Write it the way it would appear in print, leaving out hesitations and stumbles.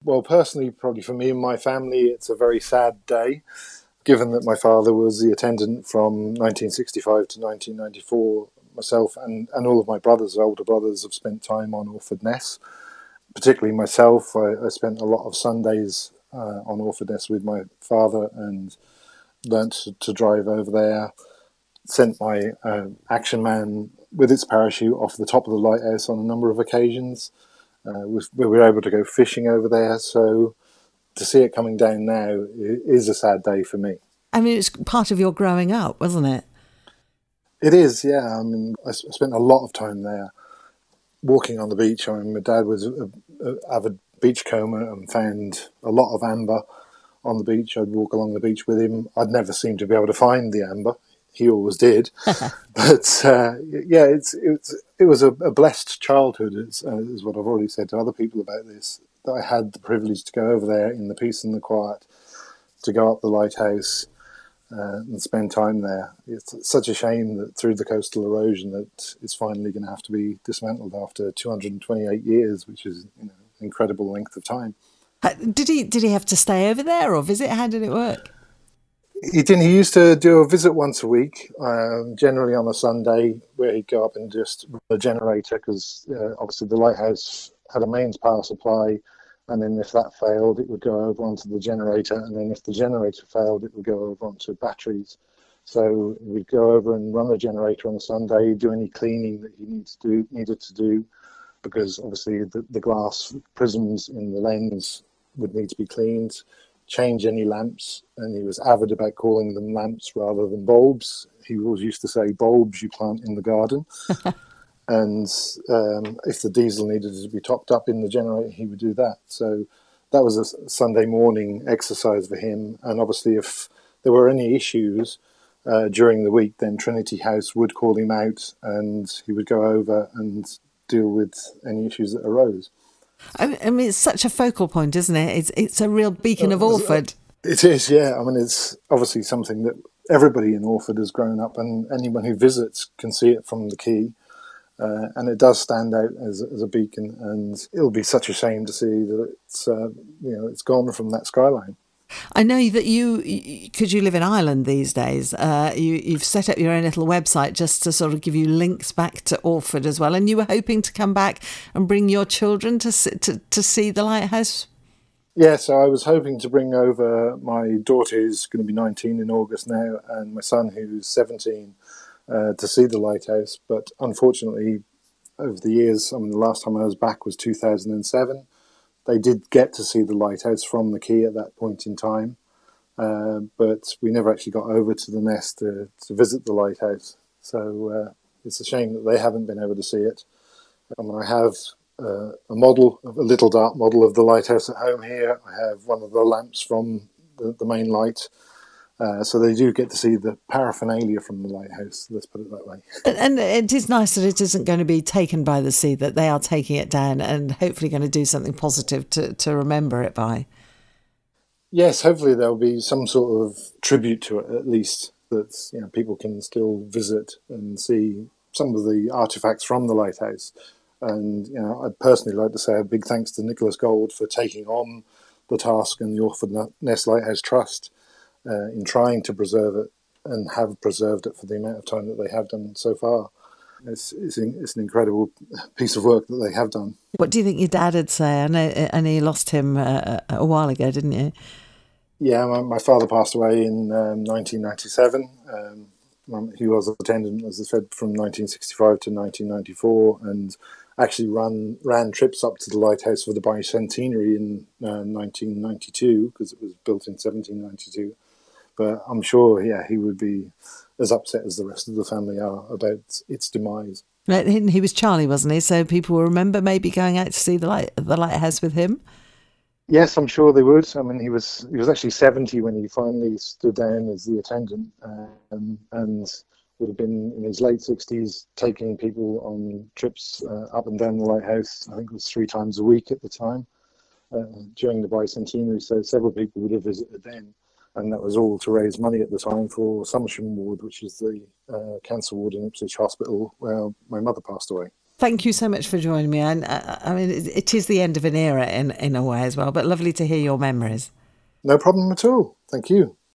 Well, personally, probably for me and my family, it's a very sad day, given that my father was the attendant from 1965 to 1994. Myself and all of my brothers, older brothers, have spent time on Orford Ness. Particularly myself, I spent a lot of Sundays on Orford Ness with my father and learnt to drive over there. Sent my Action Man with its parachute off the top of the lighthouse on a number of occasions. We were able to go fishing over there, so to see it coming down now is a sad day for me. I mean, it's part of your growing up, wasn't it? It is, yeah. I mean, I spent a lot of time there walking on the beach. I mean, my dad was an avid beachcomber and found a lot of amber on the beach. I'd walk along the beach with him. I'd never seem to be able to find the amber. He always did. But yeah, it was a blessed childhood, is what I've already said to other people about this, that I had the privilege to go over there in the peace and the quiet, to go up the lighthouse and spend time there. It's such a shame that through the coastal erosion that it's finally going to have to be dismantled after 228 years, which is an incredible length of time. Did he have to stay over there or visit? How did it work? He didn't. He used to do a visit once a week, generally on a Sunday, where he'd go up and just run a generator, because obviously the lighthouse had a mains power supply, and then if that failed, it would go over onto the generator, and then if the generator failed, it would go over onto batteries. So we'd go over and run the generator on a Sunday, do any cleaning that he needed to do, because obviously the glass prisms in the lens would need to be cleaned, change any lamps, and he was avid about calling them lamps rather than bulbs. He always used to say, bulbs you plant in the garden. And if the diesel needed to be topped up in the generator, he would do that. So that was a Sunday morning exercise for him. And obviously if there were any issues during the week, then Trinity House would call him out and he would go over and deal with any issues that arose. I mean, it's such a focal point, isn't it? It's a real beacon of Orford. It is, yeah. I mean, it's obviously something that everybody in Orford has grown up, and anyone who visits can see it from the quay. And it does stand out as a beacon, and it'll be such a shame to see that it's gone from that skyline. I know that because you live in Ireland these days, you've set up your own little website just to sort of give you links back to Orford as well. And you were hoping to come back and bring your children to see the lighthouse? Yeah, so I was hoping to bring over my daughter, who's going to be 19 in August now, and my son, who's 17, to see the lighthouse. But unfortunately, over the years, I mean, the last time I was back was 2007. They did get to see the lighthouse from the quay at that point in time, but we never actually got over to the Ness to visit the lighthouse. So it's a shame that they haven't been able to see it. I mean, I have a little dark model of the lighthouse at home here. I have one of the lamps from the main light. So they do get to see the paraphernalia from the lighthouse, let's put it that way. And it is nice that it isn't going to be taken by the sea, that they are taking it down and hopefully going to do something positive to remember it by. Yes, hopefully there'll be some sort of tribute to it, at least, that people can still visit and see some of the artefacts from the lighthouse. And I'd personally like to say a big thanks to Nicholas Gold for taking on the task, and the Orford Ness Lighthouse Trust in trying to preserve it, and have preserved it for the amount of time that they have done so far. It's an incredible piece of work that they have done. What do you think your dad would say? I know you lost him a while ago, didn't you? Yeah, my father passed away in 1997. He was an attendant, as I said, from 1965 to 1994, and actually ran trips up to the lighthouse for the bicentenary in 1992, because it was built in 1792. But I'm sure, he would be as upset as the rest of the family are about its demise. He was Charlie, wasn't he? So people will remember maybe going out to see the lighthouse with him. Yes, I'm sure they would. I mean, he was actually 70 when he finally stood down as the attendant, and would have been in his late 60s, taking people on trips up and down the lighthouse. I think it was 3 times a week at the time during the bicentenary. So several people would have visited then. And that was all to raise money at the time for Somersham Ward, which is the cancer ward in Ipswich Hospital, where my mother passed away. Thank you so much for joining me. And I mean, it is the end of an era in a way as well, but lovely to hear your memories. No problem at all. Thank you.